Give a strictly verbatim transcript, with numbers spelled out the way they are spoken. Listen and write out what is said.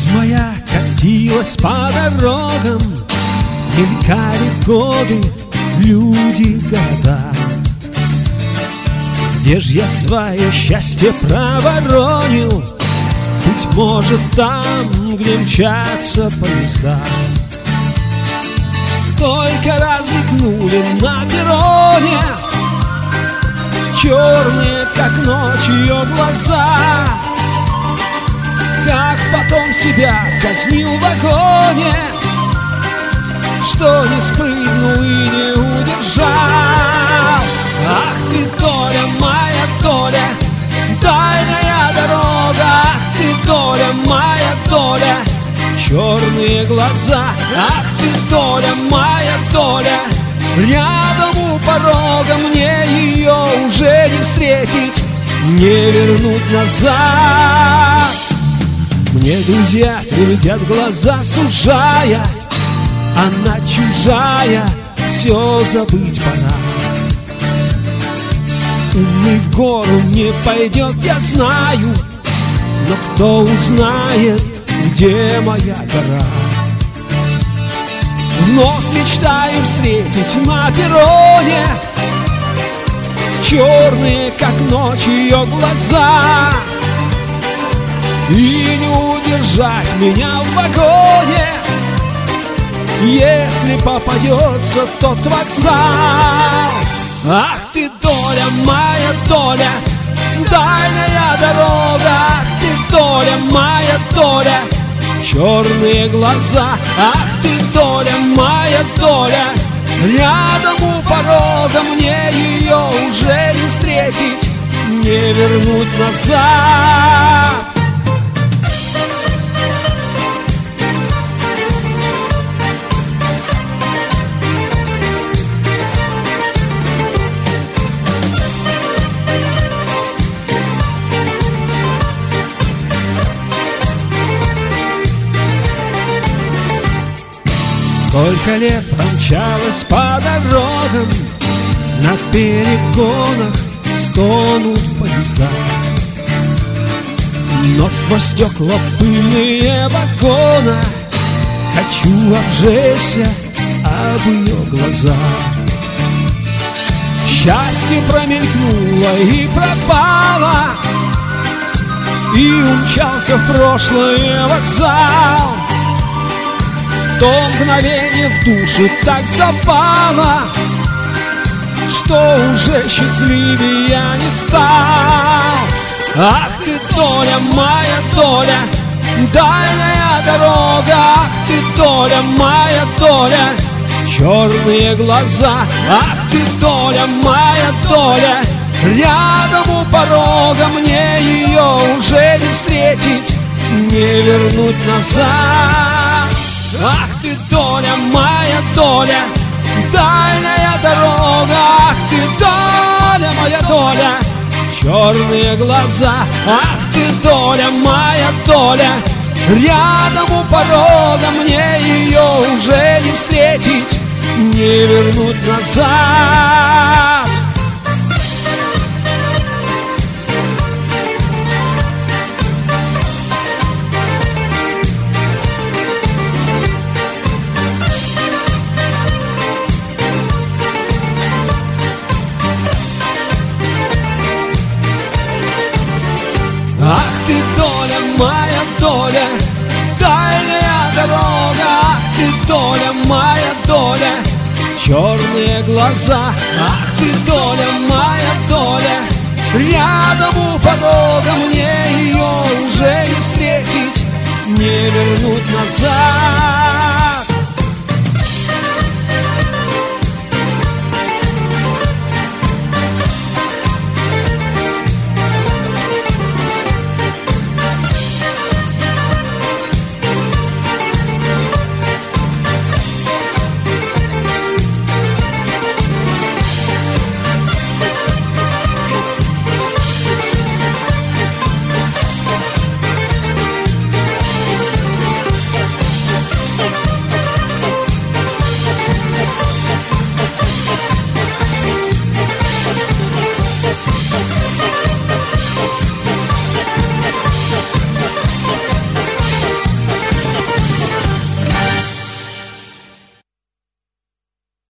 Жизнь моя катилась по дорогам, мелькали годы, люди, города. Где ж я свое счастье проворонил? Быть может, там, где мчатся поезда. Только раз мелькнули на перроне черные, как ночь, ее глаза. Как потом себя казнил в вагоне, что не спрыгнул и не удержал. Ах ты, доля, моя доля, дальняя дорога. Ах ты, доля, моя доля, черные глаза. Ах ты, доля, моя доля, рядом у порога. Мне ее уже не встретить, не вернуть назад. Мне друзья глядят глаза, сужая, она чужая, все забыть пора. Умный в гору не пойдет, я знаю, но кто узнает, где моя гора? Вновь мечтаю встретить на перроне черные, как ночь, ее глаза. И не удержать меня в вагоне, если попадется тот вокзал. Ах ты, доля, моя доля, дальняя дорога. Ах ты, доля, моя доля, черные глаза. Ах ты, доля, моя доля, рядом у порога. Мне ее уже не встретить, не вернуть назад. Сколько лет промчалось по дорогам, на перегонах стонут поезда. Но сквозь стекла пыльные вагона хочу обжечься об ее глаза. Счастье промелькнуло и пропало, и умчался в прошлое вокзал. То мгновение в душу так запало, что уже счастливее я не стал. Ах ты, доля, моя доля, дальняя дорога. Ах ты, доля, моя доля, черные глаза. Ах ты, доля, моя доля, рядом у порога. Мне ее уже не встретить, не вернуть назад. Ах ты, доля, моя доля, дальняя дорога. Ах ты, доля, моя доля, черные глаза. Ах ты, доля, моя доля, рядом у порога. Мне ее уже не встретить, не вернуть назад. Ах ты, доля, моя доля, дальняя дорога. Ах ты, доля, моя доля, черные глаза. Ах ты, доля, моя доля, рядом у порога. Мне ее уже не встретить, не вернуть назад.